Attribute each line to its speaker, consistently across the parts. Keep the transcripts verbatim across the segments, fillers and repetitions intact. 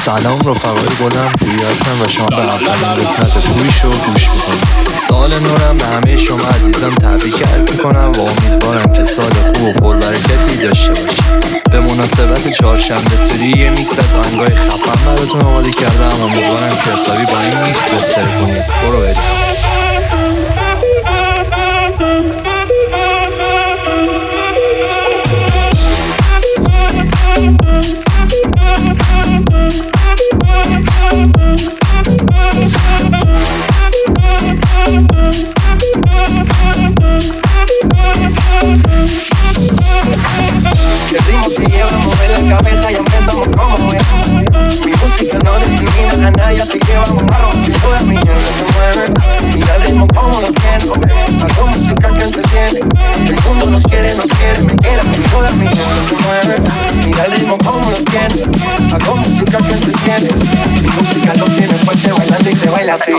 Speaker 1: سلام رفقای گلم، پوری هستم و شما به اولین قسمت پوری شو گوش میکنید. سال نورم به همه شما عزیزان تبریک عرض میکنم و امیدوارم که سال خوب و پربرکتی داشته باشید. به مناسبت چهارشنبه سوری یه میکس از آهنگای خفن براتون آماده کردم. امیدوارم که حسابی با این میکس بهتر کنید. برو بریم.
Speaker 2: El ritmo te lleva a mover la cabeza y empezamos como es. Mi música no discrimina a nadie, así que vamos a romper. Toda mi gente se mueve. Mira el ritmo como los siento. Hago música que entretiene. El mundo nos quiere, nos quiere, me quiere. Toda mi gente se mueve. Mira el ritmo como los siento. Hago música que entretiene. Mi música lo tiene fuerte bailando y se baila así.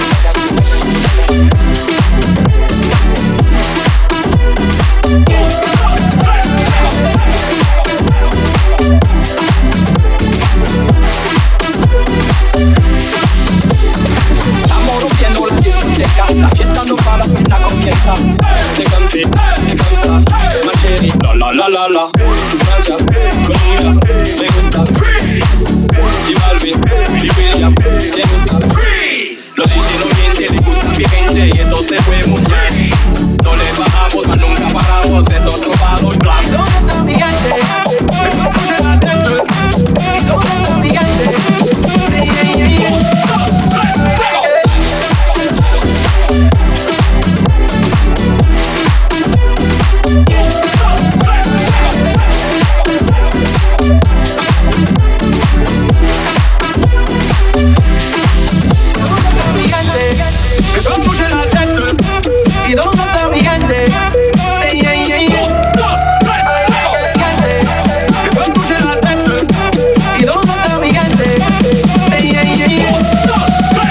Speaker 2: La fiesta no para, la comienza. C'est comme si, c'est comme ça, ma chérie. La la la la la. Francia, Colombia, me gusta. Freeze. J Balvin, Willy William, me gusta. Freeze. Los D J no mienten, les gusta mi gente y eso se fue muy bien. No le bajamos, mas nunca paramos, eso es trovado y plan. ¿Dónde está mi gente? Me escuché la gente. ¿Y dónde está mi gente? Sí, yeah, yeah, yeah. ¿Y dónde está mi gente? Sí, yeah, yeah, yeah. Un, dos, tres, que todo escuche la gente. ¿Y dónde está mi gente? Sí, yeah, yeah, yeah. Un, dos,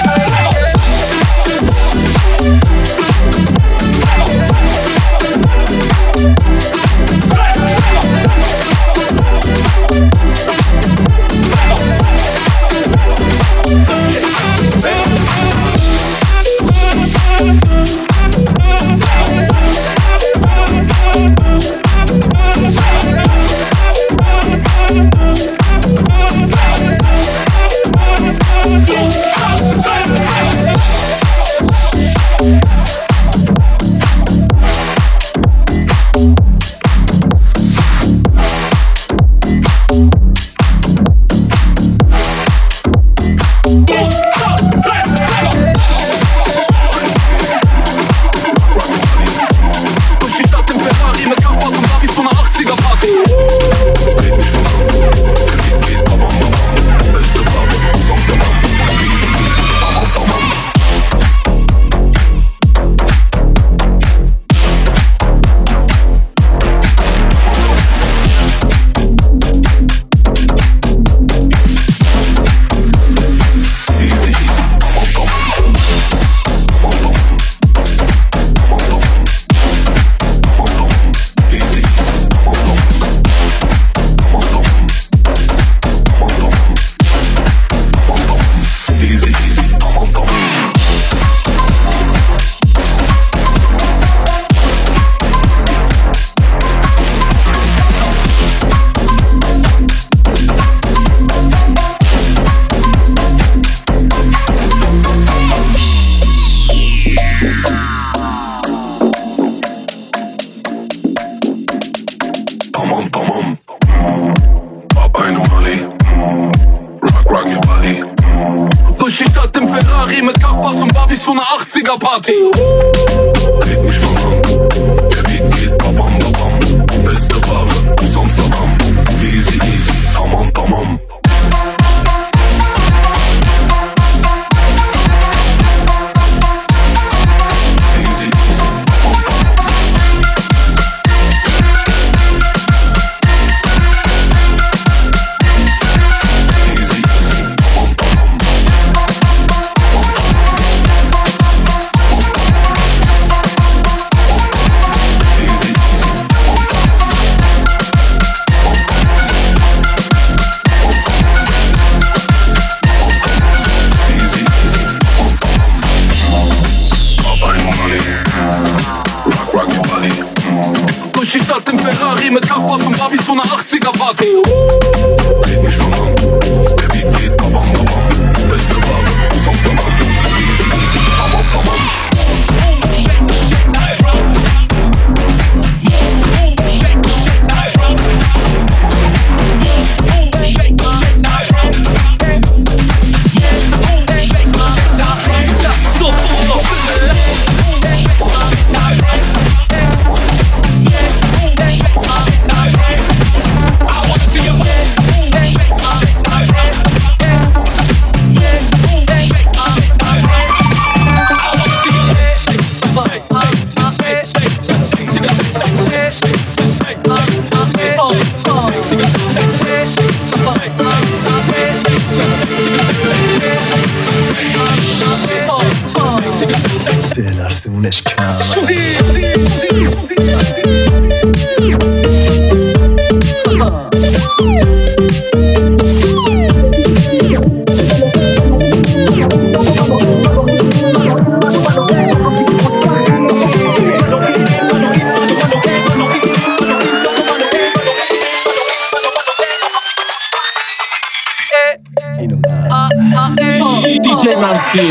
Speaker 2: Party. Red mich von an, der Beat geht babam babam. Beste Ware, sonst am easy easy, tamam tamam. Easy easy, tamam tamam. Easy easy, tamam tamam.
Speaker 3: Party mit Nachbars und Barbies, so eine achtziger Party. Red mich von an, der Beat geht babam babam. Beste Ware, aus Amsterdam. Easy easy, babam babam. Shake, shake, nice rock. Shake, shake, nice rock. Shake, shake, nice rock. Shake, shake, nice rock. So full of shake, shake, nice rock. Shake, shake, nice rock. I wanna see you shake, shake, nice rock. Shake, shake, nice rock. I wanna see you shake,
Speaker 1: بلرزونش کم
Speaker 2: D J Ramsey,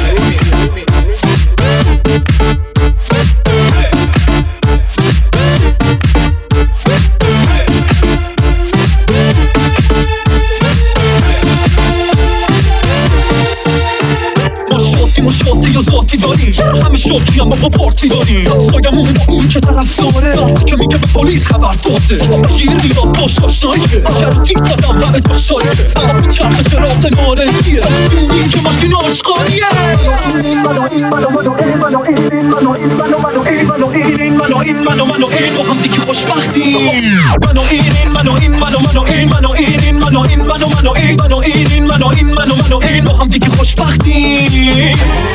Speaker 2: همه شوکی هم با پارتی داریم سایمون با اون که طرف داره دارت که میگه به پلیس خبر داده صدا بشیر میداد باش آشناییه اگر دید قدم همه داشتاره فقط میچرخه چراغ نارنجیه دونی که ماشین آشقالیه منو این منو منو این با هم دیگه خوشبختیم منو این منو این منو منو این منو این منو این منو منو این منو این منو این منو منو این با هم دیگه خوشبختیم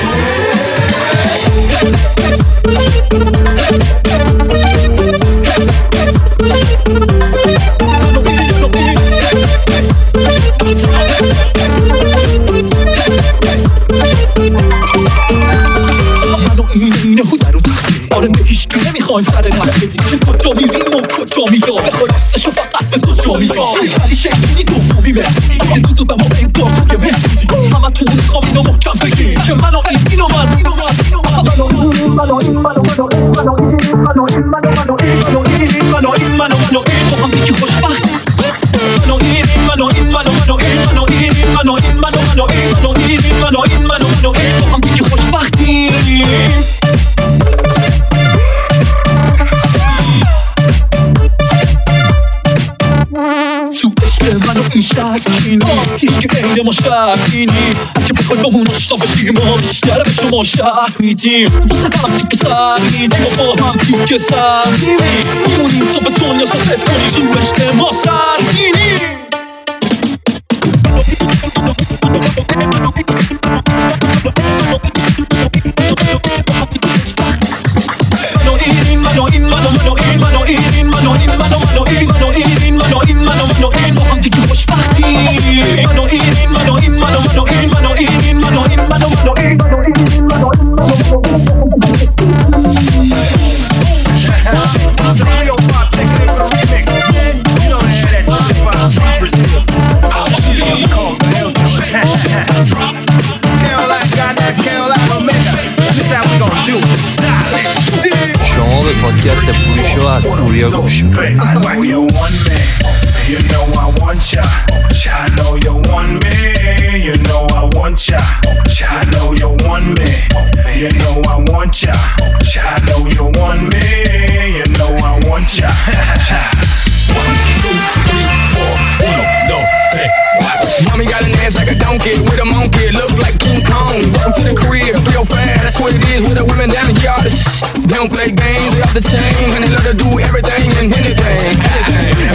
Speaker 2: آره به هیچ که نمیخوایم سر رفت بدیم که کجا میریم و کجا میام بخوای راستشو فقط به کجا میام ولی شیطونی دومی مهدی یه دودو به ما انگار توی مهدی از همه تون میخوام اینو محکم بگیم که منو این اینو من اینو من اینو من منو این منو این منو منو این منو این منو این منو منو این منو این منو این منو منو این با هم دیگه خوشبخت منو این منو این منو منو این منو این منو این منو منو این منو این منو این منو منو این با هم دیگه خوشبختیم منو این شکینی هیچ که بین ما شکینی اگه بخوای با من آشنا بشی ما بیشتر به شما شهر میدیم واسه هم تیکه سر میدیم و با هم تیکه سر میدیم میمونیم تا به دنیا ثابت کنیم تو عشق ما سرگینی منو این منو این منو منو این منو این منو این منو منو این منو این منو این منو منو این با هم دیگه خوشبختیم منو این منو این منو منو این منو این منو این منو منو این منو این منو
Speaker 1: شما به پادکست پوریشو از پوریا گوش میکنید. You know I want ya, I know you want me. You know I want ya, I know you want me. You know I want ya, I know you want me. You know I want ya. One, two, three, four, uno, dos, tres, cuatro. Mommy got an ass like a donkey with a monkey, look like King Kong. Welcome to the crib, real fast. That's what it is with the women down here. They don't play games, they off the chain, and they love to do everything and anything. anything.